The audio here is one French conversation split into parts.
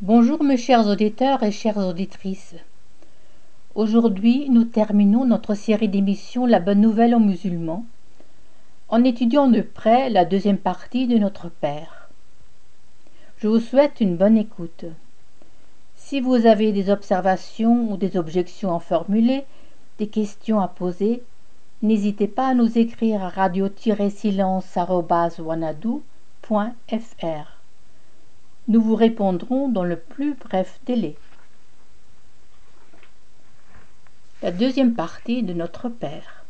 Bonjour mes chers auditeurs et chères auditrices. Aujourd'hui, nous terminons notre série d'émissions La Bonne Nouvelle aux musulmans en étudiant de près la deuxième partie de Notre Père. Je vous souhaite une bonne écoute. Si vous avez des observations ou des objections à formuler, des questions à poser, n'hésitez pas à nous écrire à radio-silence@wanadoo.fr. Nous vous répondrons dans le plus bref délai. La deuxième partie de Notre Père.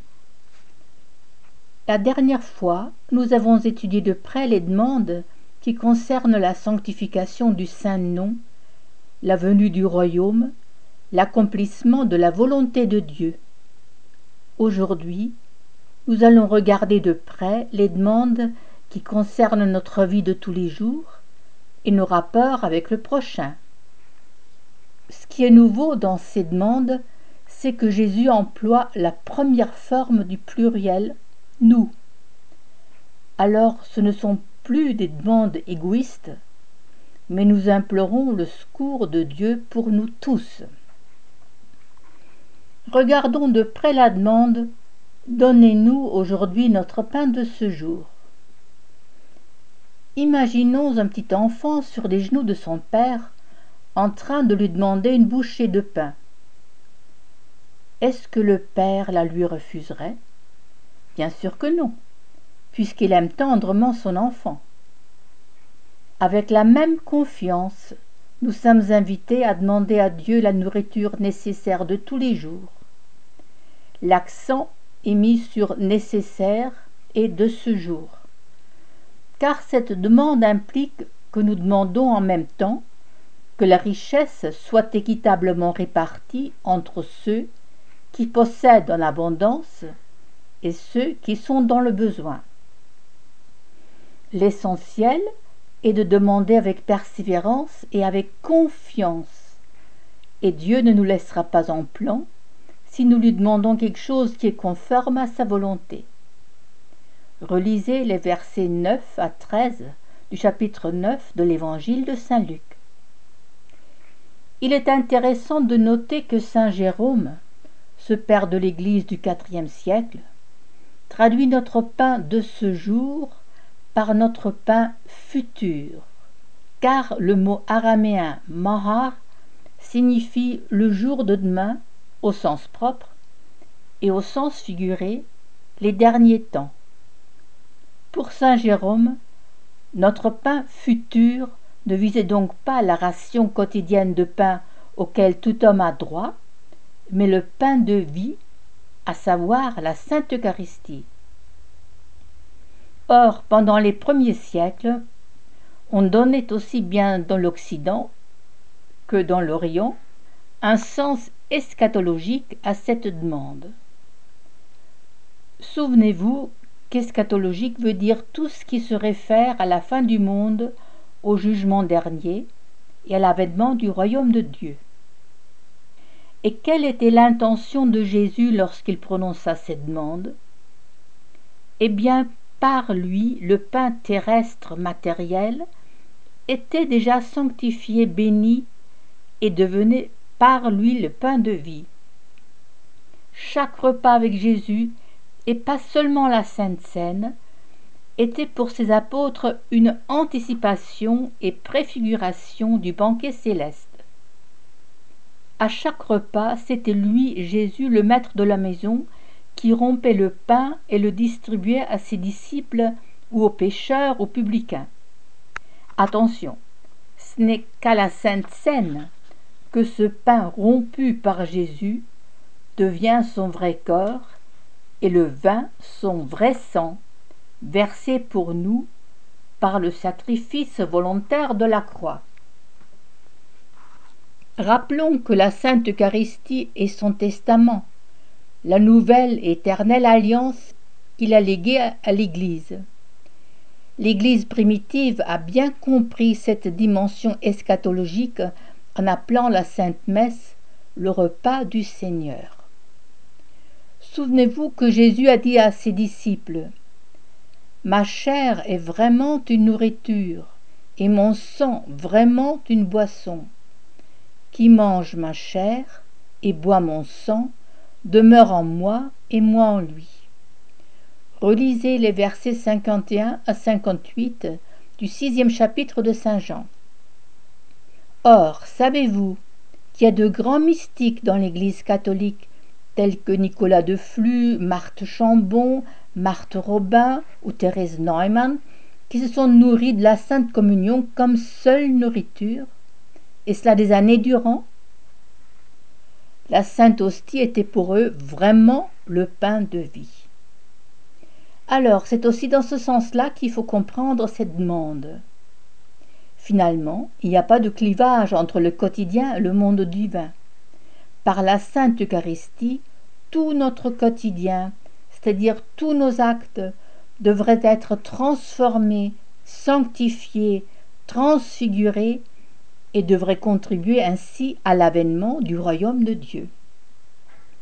La dernière fois, nous avons étudié de près les demandes qui concernent la sanctification du Saint-Nom, la venue du royaume, l'accomplissement de la volonté de Dieu. Aujourd'hui, nous allons regarder de près les demandes qui concernent notre vie de tous les jours et nos rapports avec le prochain. Ce qui est nouveau dans ces demandes, c'est que Jésus emploie la première forme du pluriel « nous ». Alors ce ne sont plus des demandes égoïstes, mais nous implorons le secours de Dieu pour nous tous. Regardons de près la demande « Donnez-nous aujourd'hui notre pain de ce jour ». Imaginons un petit enfant sur les genoux de son père en train de lui demander une bouchée de pain. Est-ce que le père la lui refuserait? Bien sûr que non, puisqu'il aime tendrement son enfant. Avec la même confiance, nous sommes invités à demander à Dieu la nourriture nécessaire de tous les jours. L'accent est mis sur « nécessaire » et « de ce jour », car cette demande implique que nous demandons en même temps que la richesse soit équitablement répartie entre ceux qui possèdent en abondance et ceux qui sont dans le besoin. L'essentiel est de demander avec persévérance et avec confiance, et Dieu ne nous laissera pas en plan si nous lui demandons quelque chose qui est conforme à sa volonté. Relisez les versets 9 à 13 du chapitre 9 de l'évangile de Saint Luc. Il est intéressant de noter que Saint Jérôme, ce père de l'Église du IVe siècle, traduit notre pain de ce jour par notre pain futur, car le mot araméen mahar signifie le jour de demain au sens propre et au sens figuré les derniers temps. Pour saint Jérôme, notre pain futur ne visait donc pas la ration quotidienne de pain auquel tout homme a droit, mais le pain de vie, à savoir la Sainte Eucharistie. Or, pendant les premiers siècles, on donnait aussi bien dans l'Occident que dans l'Orient un sens eschatologique à cette demande. Souvenez-vous qu'eschatologique veut dire tout ce qui se réfère à la fin du monde, au jugement dernier et à l'avènement du royaume de Dieu. Et quelle était l'intention de Jésus lorsqu'il prononça cette demande? Eh bien, par lui, le pain terrestre matériel était déjà sanctifié, béni, et devenait par lui le pain de vie. Chaque repas avec Jésus, et pas seulement la Sainte Seine, était pour ses apôtres une anticipation et préfiguration du banquet céleste. À chaque repas, c'était lui, Jésus, le maître de la maison, qui rompait le pain et le distribuait à ses disciples ou aux pécheurs, aux publicains. Attention, ce n'est qu'à la Sainte Seine que ce pain rompu par Jésus devient son vrai corps et le vin son vrai sang, versé pour nous par le sacrifice volontaire de la croix. Rappelons que la Sainte Eucharistie est son testament, la nouvelle et éternelle alliance qu'il a léguée à l'Église. L'Église primitive a bien compris cette dimension eschatologique en appelant la Sainte Messe le repas du Seigneur. Souvenez-vous que Jésus a dit à ses disciples « Ma chair est vraiment une nourriture, et mon sang vraiment une boisson. Qui mange ma chair et boit mon sang demeure en moi et moi en lui. Relisez les versets 51 à 58 du 6e chapitre de Saint Jean. Or, savez-vous qu'il y a de grands mystiques dans l'Église catholique, tels que Nicolas de Flux, Marthe Chambon, Marthe Robin ou Thérèse Neumann, qui se sont nourris de la Sainte Communion comme seule nourriture, et cela des années durant? La Sainte Hostie était pour eux vraiment le pain de vie. Alors, c'est aussi dans ce sens-là qu'il faut comprendre cette demande. Finalement, il n'y a pas de clivage entre le quotidien et le monde divin. Par la Sainte Eucharistie, tout notre quotidien, c'est-à-dire tous nos actes, devraient être transformés, sanctifiés, transfigurés et devraient contribuer ainsi à l'avènement du royaume de Dieu. Pourquoi ?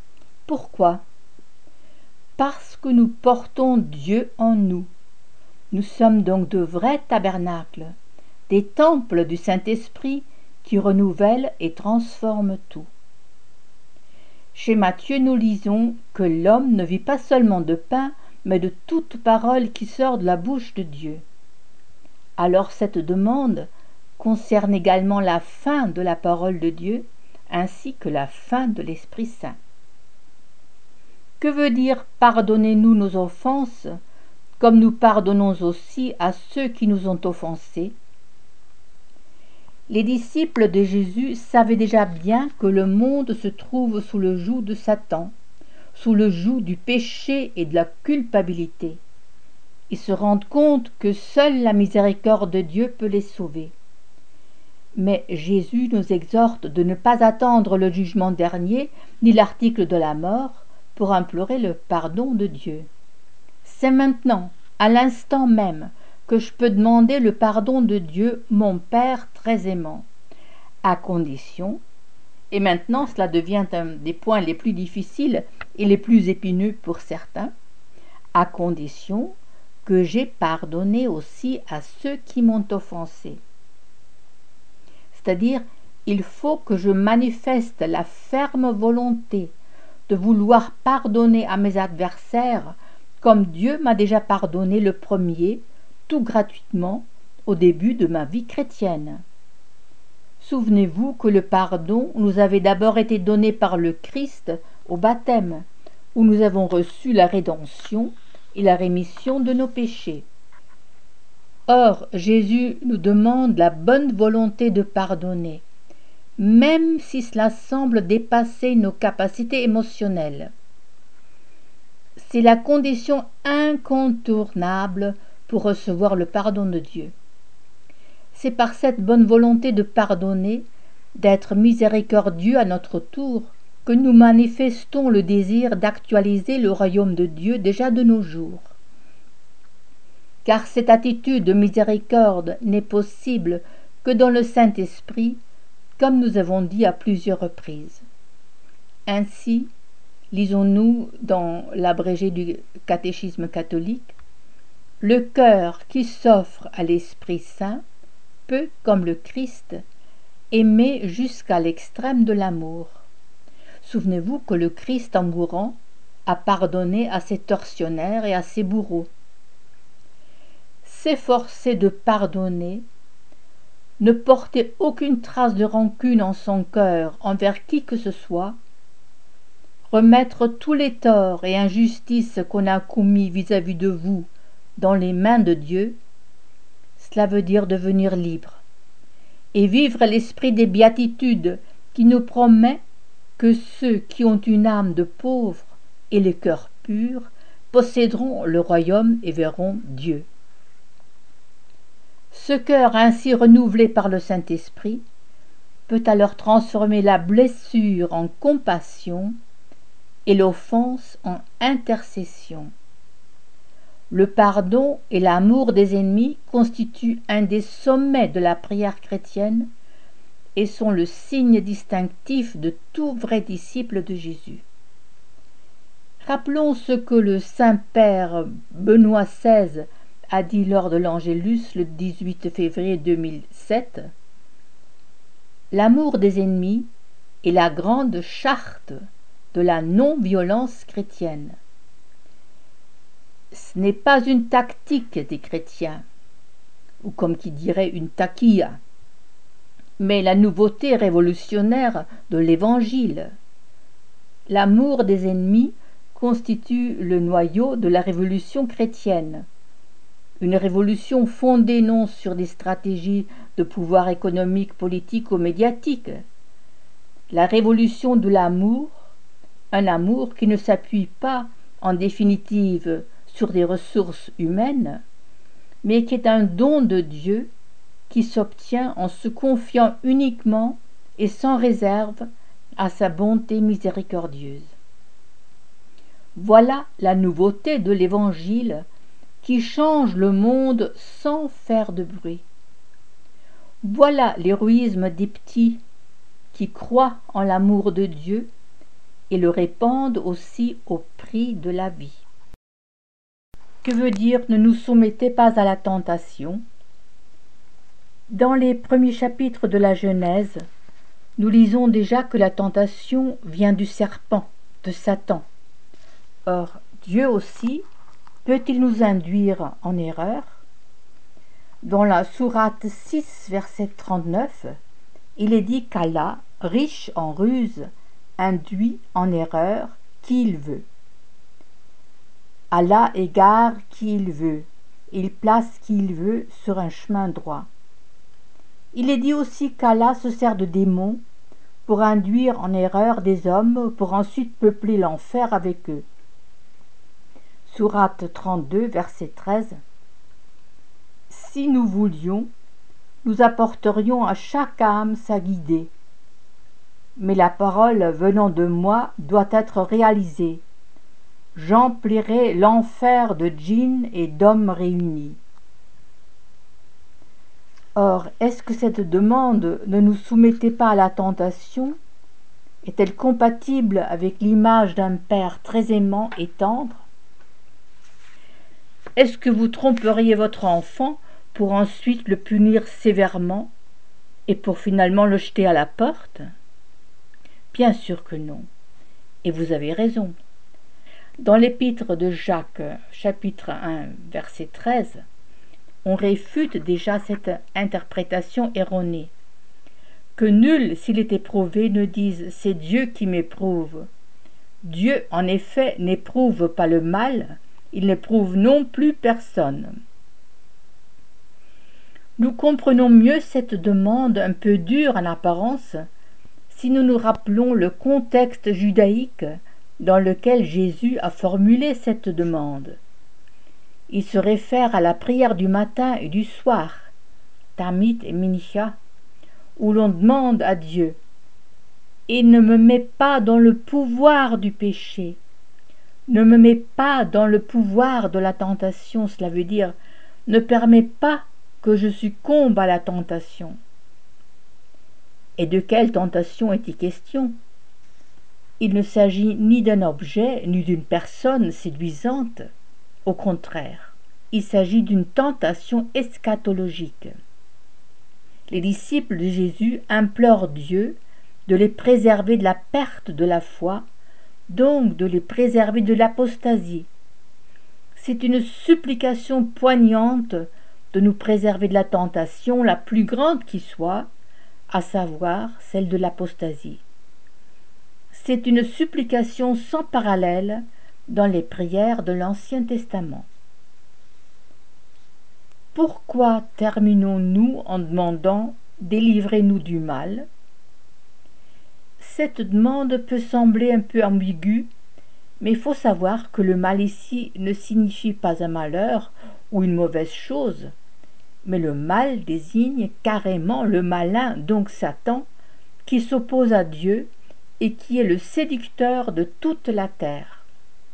Parce que nous portons Dieu en nous. Nous sommes donc de vrais tabernacles, des temples du Saint-Esprit qui renouvellent et transforment tout. Chez Matthieu, nous lisons que l'homme ne vit pas seulement de pain, mais de toute parole qui sort de la bouche de Dieu. Alors cette demande concerne également la fin de la parole de Dieu, ainsi que la fin de l'Esprit Saint. Que veut dire « pardonnez-nous nos offenses » comme nous pardonnons aussi à ceux qui nous ont offensés? Les disciples de Jésus savaient déjà bien que le monde se trouve sous le joug de Satan, sous le joug du péché et de la culpabilité. Ils se rendent compte que seule la miséricorde de Dieu peut les sauver. Mais Jésus nous exhorte de ne pas attendre le jugement dernier, ni l'article de la mort, pour implorer le pardon de Dieu. C'est maintenant, à l'instant même, que je peux demander le pardon de Dieu, mon Père très aimant, à condition, et maintenant cela devient un des points les plus difficiles et les plus épineux pour certains, à condition que j'ai pardonné aussi à ceux qui m'ont offensé. C'est-à-dire, il faut que je manifeste la ferme volonté de vouloir pardonner à mes adversaires comme Dieu m'a déjà pardonné le premier, tout gratuitement, au début de ma vie chrétienne. Souvenez-vous que le pardon nous avait d'abord été donné par le Christ au baptême, où nous avons reçu la rédemption et la rémission de nos péchés. Or, Jésus nous demande la bonne volonté de pardonner, même si cela semble dépasser nos capacités émotionnelles. C'est la condition incontournable pour recevoir le pardon de Dieu. C'est par cette bonne volonté de pardonner, d'être miséricordieux à notre tour, que nous manifestons le désir d'actualiser le royaume de Dieu déjà de nos jours. Car cette attitude de miséricorde n'est possible que dans le Saint-Esprit, comme nous avons dit à plusieurs reprises. Ainsi, lisons-nous dans l'abrégé du catéchisme catholique, « Le cœur qui s'offre à l'Esprit Saint peut, comme le Christ, aimer jusqu'à l'extrême de l'amour. » Souvenez-vous que le Christ, en mourant, a pardonné à ses tortionnaires et à ses bourreaux. S'efforcer de pardonner, ne porter aucune trace de rancune en son cœur envers qui que ce soit, remettre tous les torts et injustices qu'on a commis vis-à-vis de vous dans les mains de Dieu, cela veut dire devenir libre et vivre l'esprit des béatitudes qui nous promet que ceux qui ont une âme de pauvre et le cœur pur posséderont le royaume et verront Dieu. Ce cœur ainsi renouvelé par le Saint-Esprit peut alors transformer la blessure en compassion et l'offense en intercession. Le pardon et l'amour des ennemis constituent un des sommets de la prière chrétienne et sont le signe distinctif de tout vrai disciple de Jésus. Rappelons ce que le Saint-Père Benoît XVI a dit lors de l'Angélus le 18 février 2007, « L'amour des ennemis est la grande charte de la non-violence chrétienne. Ce n'est pas une tactique des chrétiens, ou comme qui dirait une taquilla, mais la nouveauté révolutionnaire de l'Évangile. L'amour des ennemis constitue le noyau de la révolution chrétienne, une révolution fondée non sur des stratégies de pouvoir économique, politique ou médiatique. La révolution de l'amour, un amour qui ne s'appuie pas en définitive sur des ressources humaines, mais qui est un don de Dieu qui s'obtient en se confiant uniquement et sans réserve à sa bonté miséricordieuse. Voilà la nouveauté de l'Évangile qui change le monde sans faire de bruit. Voilà l'héroïsme des petits qui croient en l'amour de Dieu et le répandent aussi au prix de la vie. Que veut dire « ne nous soumettez pas à la tentation » ? Dans les premiers chapitres de la Genèse, nous lisons déjà que la tentation vient du serpent, de Satan. Or, Dieu aussi peut-il nous induire en erreur ? Dans la sourate 6, verset 39, il est dit qu'Allah, riche en ruse, induit en erreur qui il veut. Allah égare qui il veut, il place qui il veut sur un chemin droit. Il est dit aussi qu'Allah se sert de démons pour induire en erreur des hommes, pour ensuite peupler l'enfer avec eux. Sourate 32, verset 13. Si nous voulions, nous apporterions à chaque âme sa guidée. Mais la parole venant de moi doit être réalisée. J'emplirai l'enfer de djinns et d'hommes réunis. Or, est-ce que cette demande « ne nous soumettez pas à la tentation » est-elle compatible avec l'image d'un père très aimant et tendre ? Est-ce que vous tromperiez votre enfant pour ensuite le punir sévèrement et pour finalement le jeter à la porte ? Bien sûr que non. Et vous avez raison. Dans l'épître de Jacques, chapitre 1, verset 13, on réfute déjà cette interprétation erronée. Que nul, s'il est éprouvé, ne dise « c'est Dieu qui m'éprouve ». Dieu, en effet, n'éprouve pas le mal, il n'éprouve non plus personne. Nous comprenons mieux cette demande un peu dure en apparence si nous nous rappelons le contexte judaïque dans lequel Jésus a formulé cette demande. Il se réfère à la prière du matin et du soir, Tamit et Mincha, où l'on demande à Dieu « Et ne me mets pas dans le pouvoir du péché, ne me mets pas dans le pouvoir de la tentation », cela veut dire « ne permets pas que je succombe à la tentation ». Et de quelle tentation est-il question ? Il ne s'agit ni d'un objet, ni d'une personne séduisante. Au contraire, il s'agit d'une tentation eschatologique. Les disciples de Jésus implorent Dieu de les préserver de la perte de la foi, donc de les préserver de l'apostasie. C'est une supplication poignante de nous préserver de la tentation la plus grande qui soit, à savoir celle de l'apostasie. C'est une supplication sans parallèle dans les prières de l'Ancien Testament. Pourquoi terminons-nous en demandant « délivrez-nous du mal » ? Cette demande peut sembler un peu ambiguë, mais il faut savoir que le mal ici ne signifie pas un malheur ou une mauvaise chose, mais le mal désigne carrément le malin, donc Satan, qui s'oppose à Dieu et qui est le séducteur de toute la terre.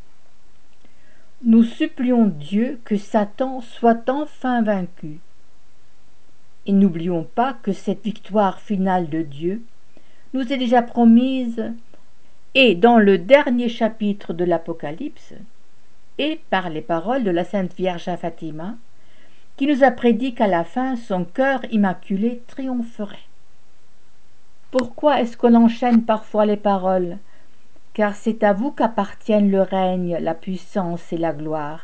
Nous supplions Dieu que Satan soit enfin vaincu. Et n'oublions pas que cette victoire finale de Dieu nous est déjà promise et dans le dernier chapitre de l'Apocalypse et par les paroles de la Sainte Vierge à Fatima qui nous a prédit qu'à la fin son cœur immaculé triompherait. Pourquoi est-ce qu'on enchaîne parfois les paroles? Car c'est à vous qu'appartiennent le règne, la puissance et la gloire.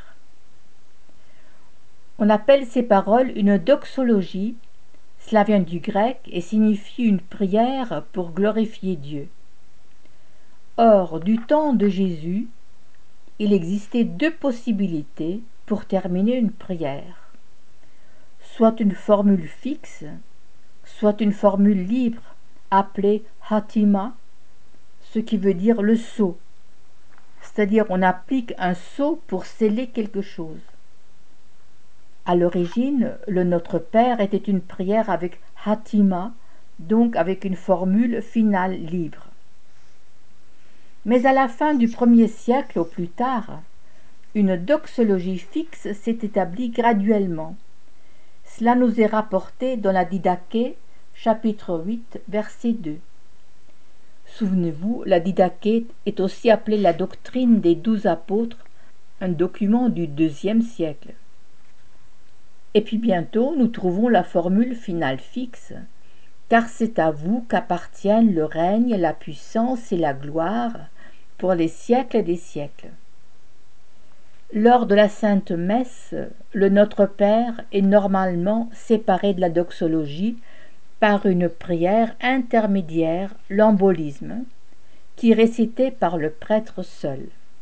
On appelle ces paroles une doxologie, cela vient du grec et signifie une prière pour glorifier Dieu. Or, du temps de Jésus, il existait deux possibilités pour terminer une prière. Soit une formule fixe, soit une formule libre, appelée hatima, ce qui veut dire le sceau, c'est-à-dire on applique un sceau pour sceller quelque chose. À l'origine, le Notre Père était une prière avec hatima, donc avec une formule finale libre. Mais à la fin du 1er siècle au plus tard, une doxologie fixe s'est établie graduellement. Cela nous est rapporté dans la Didaché, chapitre 8, verset 2. Souvenez-vous, la Didaché est aussi appelée la doctrine des 12 apôtres, un document du 2e siècle. Et puis bientôt, nous trouvons la formule finale fixe, car c'est à vous qu'appartiennent le règne, la puissance et la gloire pour les siècles des siècles. Lors de la Sainte Messe, le Notre Père est normalement séparé de la doxologie par une prière intermédiaire, l'embolisme, qui est récitée par le prêtre seul.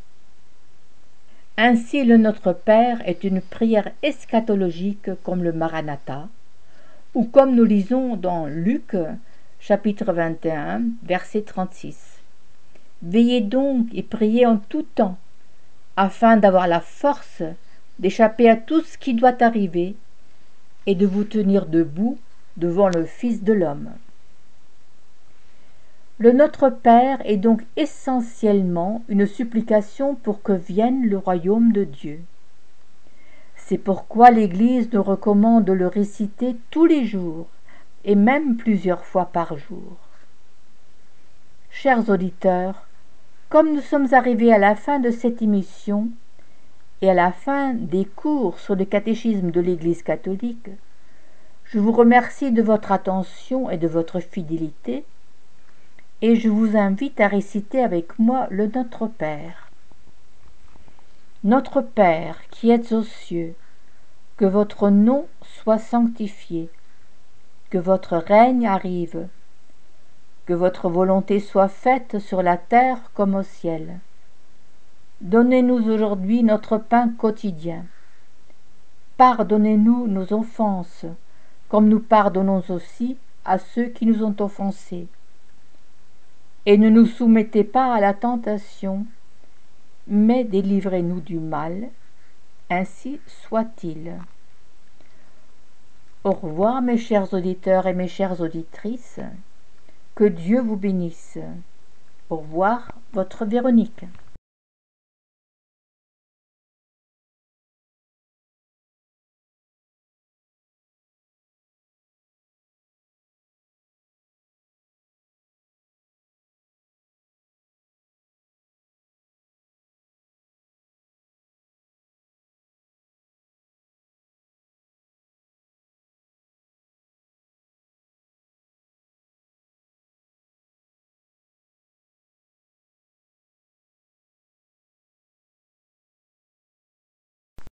Ainsi, le Notre Père est une prière eschatologique comme le Maranatha, ou comme nous lisons dans Luc, chapitre 21, verset 36. Veillez donc et priez en tout temps, afin d'avoir la force d'échapper à tout ce qui doit arriver et de vous tenir debout devant le Fils de l'homme. Le Notre Père est donc essentiellement une supplication pour que vienne le royaume de Dieu. C'est pourquoi l'Église nous recommande de le réciter tous les jours et même plusieurs fois par jour. Chers auditeurs, comme nous sommes arrivés à la fin de cette émission et à la fin des cours sur le catéchisme de l'Église catholique, je vous remercie de votre attention et de votre fidélité et je vous invite à réciter avec moi le Notre Père. Notre Père qui êtes aux cieux, que votre nom soit sanctifié, que votre règne arrive, que votre volonté soit faite sur la terre comme au ciel. Donnez-nous aujourd'hui notre pain quotidien. Pardonnez-nous nos offenses, comme nous pardonnons aussi à ceux qui nous ont offensés. Et ne nous soumettez pas à la tentation, mais délivrez-nous du mal, ainsi soit-il. Au revoir mes chers auditeurs et mes chères auditrices, que Dieu vous bénisse. Au revoir, votre Véronique.